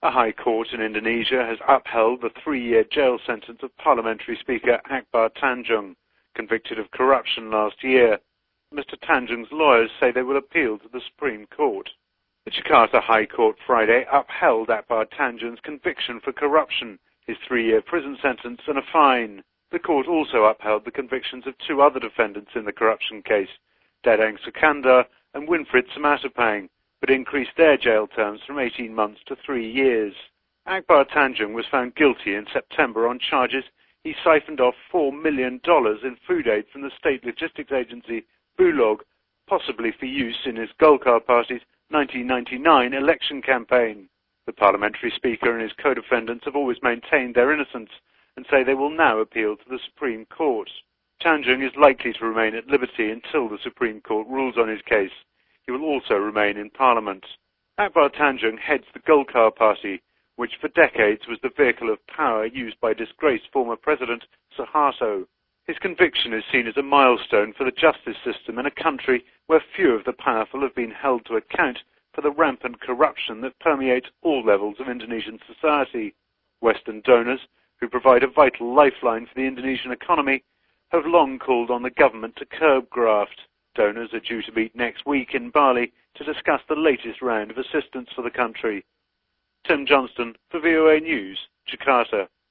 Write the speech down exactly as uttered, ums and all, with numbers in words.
A high court in Indonesia has upheld the three-year jail sentence of Parliamentary Speaker Akbar Tanjung, convicted of corruption last year. Mister Tanjung's lawyers say they will appeal to the Supreme Court. The Jakarta High Court Friday upheld Akbar Tanjung's conviction for corruption, his three-year prison sentence and a fine. The court also upheld the convictions of two other defendants in the corruption case, Dadang Sukandar and Winfried Simatupang, but increased their jail terms from eighteen months to three years. Akbar Tanjung was found guilty in September on charges he siphoned off four million dollars in food aid from the state logistics agency Bulog, possibly for use in his Golkar Party's nineteen ninety-nine election campaign. The parliamentary speaker and his co-defendants have always maintained their innocence and say they will now appeal to the Supreme Court. Tanjung is likely to remain at liberty until the Supreme Court rules on his case. He will also remain in Parliament. Akbar Tanjung heads the Golkar Party, which for decades was the vehicle of power used by disgraced former President Suharto. His conviction is seen as a milestone for the justice system in a country where few of the powerful have been held to account for the rampant corruption that permeates all levels of Indonesian society. Western donors, who provide a vital lifeline for the Indonesian economy, have long called on the government to curb graft. Donors are due to meet next week in Bali to discuss the latest round of assistance for the country. Tim Johnston for V O A News, Jakarta.